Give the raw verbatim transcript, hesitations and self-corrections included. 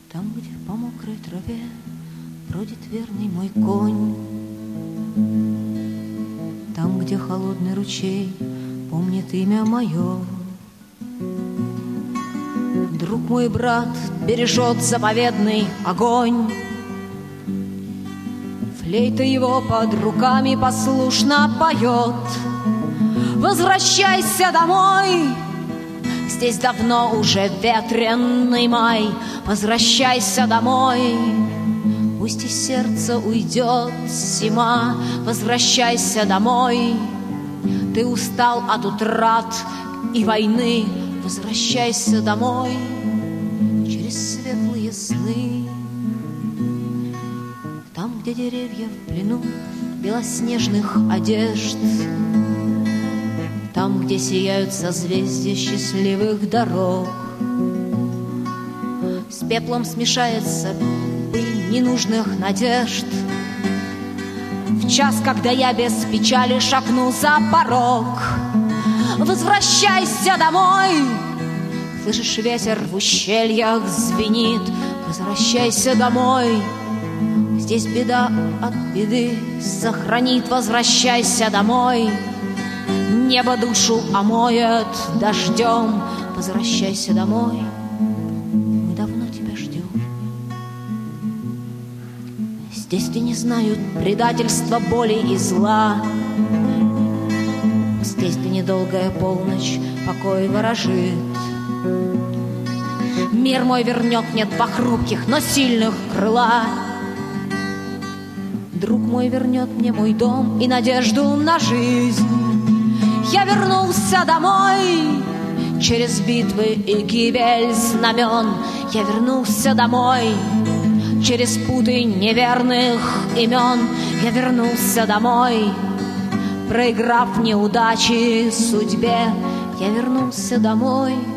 Там, где по мокрой траве бродит верный мой конь, там, где холодный ручей помнит имя мое. Друг мой брат бережет заповедный огонь, флейта его под руками послушно поет. Возвращайся домой, здесь давно уже ветреный май. Возвращайся домой, пусть из сердца уйдет зима. Возвращайся домой, ты устал от утрат и войны. Возвращайся домой через светлые сны. Там, где деревья в плену белоснежных одежд, там, где сияют созвездия счастливых дорог. С пеплом смешается пыль ненужных надежд. В час, когда я без печали шагну за порог. Возвращайся домой, слышишь, ветер в ущельях звенит. Возвращайся домой, здесь беда от беды сохранит. Возвращайся домой, небо душу омоет дождем. Возвращайся домой, мы давно тебя ждем. Здесь люди не знают предательства, боли и зла. Здесь где недолгая полночь покой ворожит. Мир мой вернет мне два хрупких, но сильных крыла. Друг мой вернет мне мой дом и надежду на жизнь. Я вернулся домой через битвы и гибель знамен. Я вернулся домой через путы неверных имен. Я вернулся домой, проиграв неудачи судьбе. Я вернулся домой